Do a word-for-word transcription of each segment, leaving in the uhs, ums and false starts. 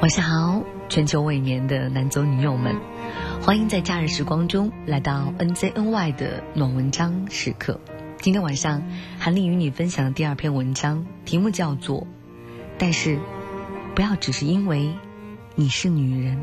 晚上好，全球未眠的男左女友们，欢迎在假日时光中来到 N Z N Y 的暖文章时刻。今天晚上韩丽与你分享的第二篇文章，题目叫做但是不要只是因为你是女人。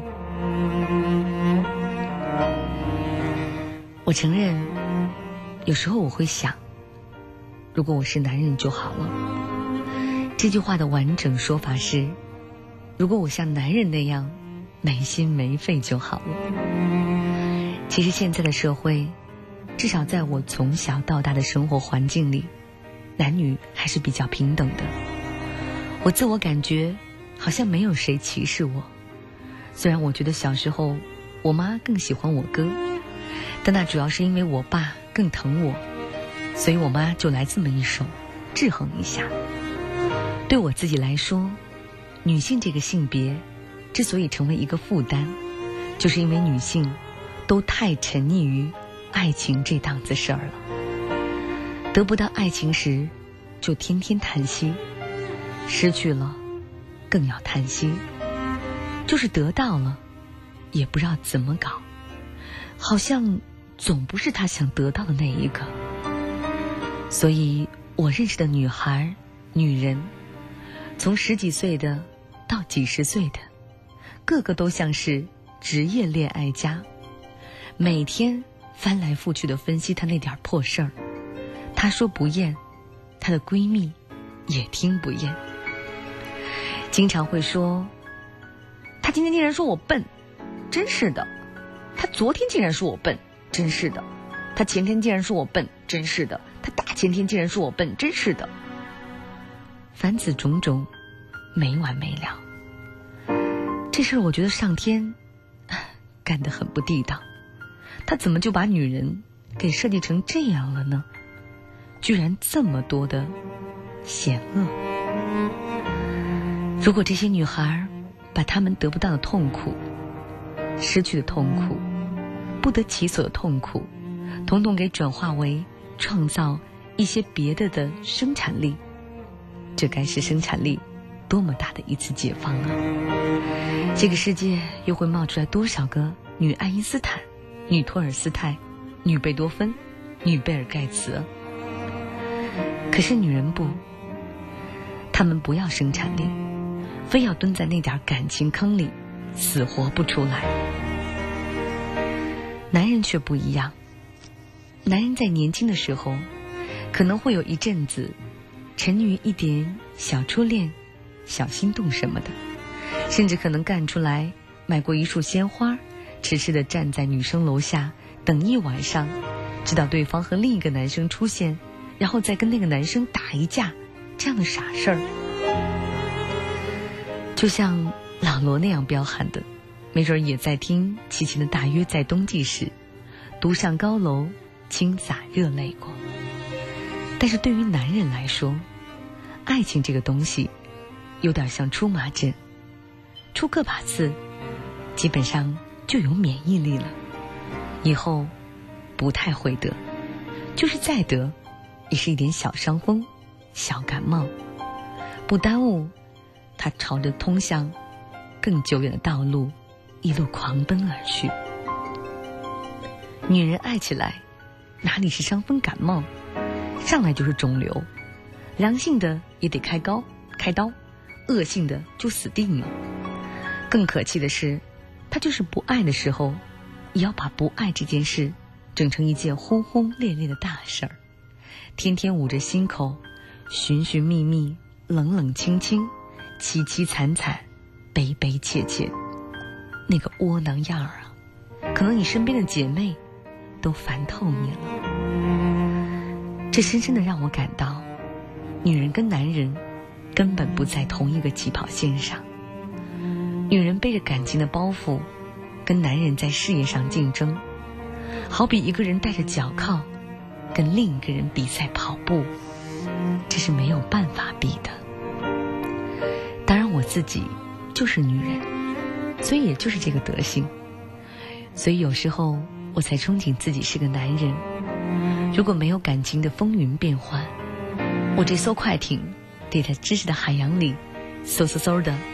我承认有时候我会想，如果我是男人就好了。这句话的完整说法是，如果我像男人那样没心没肺就好了。其实现在的社会，至少在我从小到大的生活环境里，男女还是比较平等的。我自我感觉好像没有谁歧视我，虽然我觉得小时候我妈更喜欢我哥，但那主要是因为我爸更疼我，所以我妈就来这么一手制衡一下。对我自己来说，女性这个性别之所以成为一个负担，就是因为女性都太沉溺于爱情这档子事儿了。得不到爱情时就天天叹息，失去了更要叹息，就是得到了也不知道怎么搞，好像总不是他想得到的那一个。所以我认识的女孩女人，从十几岁的到几十岁的，个个都像是职业恋爱家，每天翻来覆去的分析她那点破事儿，她说不厌，她的闺蜜也听不厌。经常会说，她今天竟然说我笨，真是的；她昨天竟然说我笨，真是的；她前天竟然说我笨，真是的；她大前天竟然说我笨，真是的。凡此种种，没完没了。这事儿我觉得上天干得很不地道，他怎么就把女人给设计成这样了呢？居然这么多的险恶。如果这些女孩把她们得不到的痛苦、失去的痛苦、不得其所的痛苦，统统给转化为创造一些别的的生产力，这该是生产力多么大的一次解放啊！这个世界又会冒出来多少个女爱因斯坦、女托尔斯泰、女贝多芬、女贝尔盖茨？可是女人不，她们不要生产力，非要蹲在那点感情坑里死活不出来。男人却不一样，男人在年轻的时候可能会有一阵子沉溺于一点小初恋、小心动什么的，甚至可能干出来买过一束鲜花，痴痴地站在女生楼下等一晚上，直到对方和另一个男生出现，然后再跟那个男生打一架，这样的傻事儿。就像老罗那样彪悍的，没准也在听齐秦的大约在冬季时独上高楼倾洒热泪过。但是对于男人来说，爱情这个东西有点像出麻疹，出个把次基本上就有免疫力了，以后不太会得，就是再得也是一点小伤风、小感冒，不耽误他朝着通向更久远的道路一路狂奔而去。女人爱起来哪里是伤风感冒，上来就是肿瘤，良性的也得开刀开刀，恶性的就死定了。更可气的是，他就是不爱的时候，也要把不爱这件事整成一件轰轰烈烈的大事儿，天天捂着心口，寻寻觅觅，冷冷清清，凄凄惨惨，悲悲切切，那个窝囊样儿啊，可能你身边的姐妹都烦透你了。这深深地让我感到，女人跟男人根本不在同一个起跑线上。女人背着感情的包袱，跟男人在事业上竞争，好比一个人带着脚铐跟另一个人比赛跑步，这是没有办法比的。当然我自己就是女人，所以也就是这个德行，所以有时候我才憧憬自己是个男人。如果没有感情的风云变幻，我这艘快艇得在知识的海洋里嗖嗖嗖的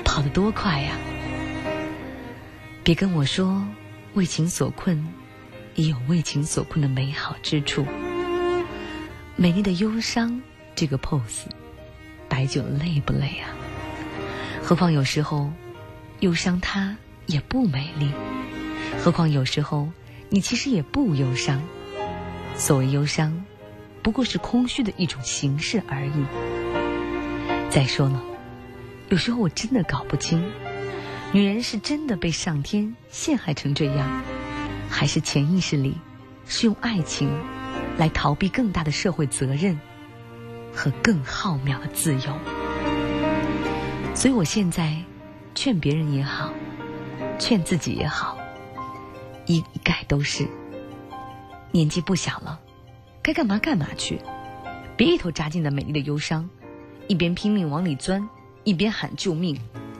跑得多快呀！别跟我说为情所困，也有为情所困的美好之处。美丽的忧伤这个 pose， 摆久了累不累啊？何况有时候忧伤它也不美丽，何况有时候你其实也不忧伤。所谓忧伤，不过是空虚的一种形式而已。再说了，有时候我真的搞不清，女人是真的被上天陷害成这样，还是潜意识里是用爱情来逃避更大的社会责任和更浩渺的自由。所以我现在劝别人也好，劝自己也好，一一概都是年纪不小了，该干嘛干嘛去，别一头扎进了美丽的忧伤，一边拼命往里钻，一边喊救命。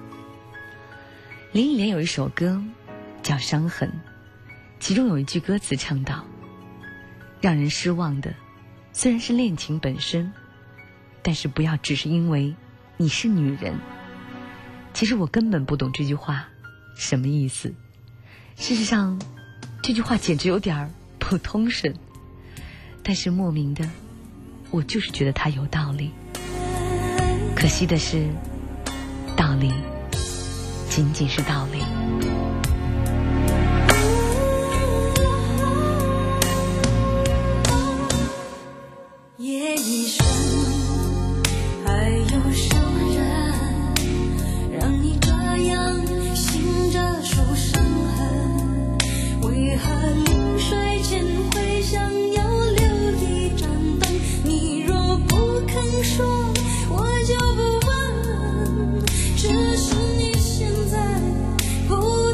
林忆莲有一首歌叫《伤痕》，其中有一句歌词唱道：让人失望的虽然是恋情本身，但是不要只是因为你是女人。其实我根本不懂这句话什么意思，事实上这句话简直有点不通顺，但是莫名的我就是觉得它有道理。可惜的是，道理仅仅是道理。 夜已深，还有什么人让你这样醒着数伤痕？为何临睡前会想要留一盏灯？你若不肯说，我就不问，只是你现在不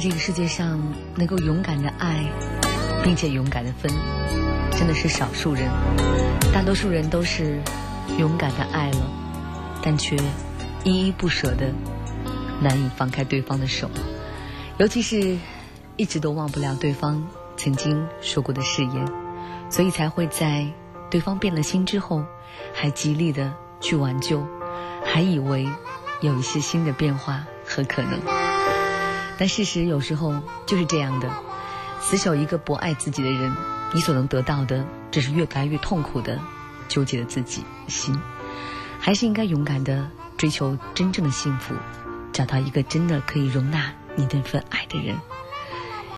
这个世界上能够勇敢的爱并且勇敢的分，真的是少数人。大多数人都是勇敢的爱了，但却依依不舍的难以放开对方的手，尤其是一直都忘不了对方曾经说过的誓言，所以才会在对方变了心之后还极力的去挽救，还以为有一些新的变化和可能。但事实有时候就是这样的，死守一个不爱自己的人，你所能得到的只是越来越痛苦的纠结了自己心。还是应该勇敢的追求真正的幸福，找到一个真的可以容纳你那份爱的人。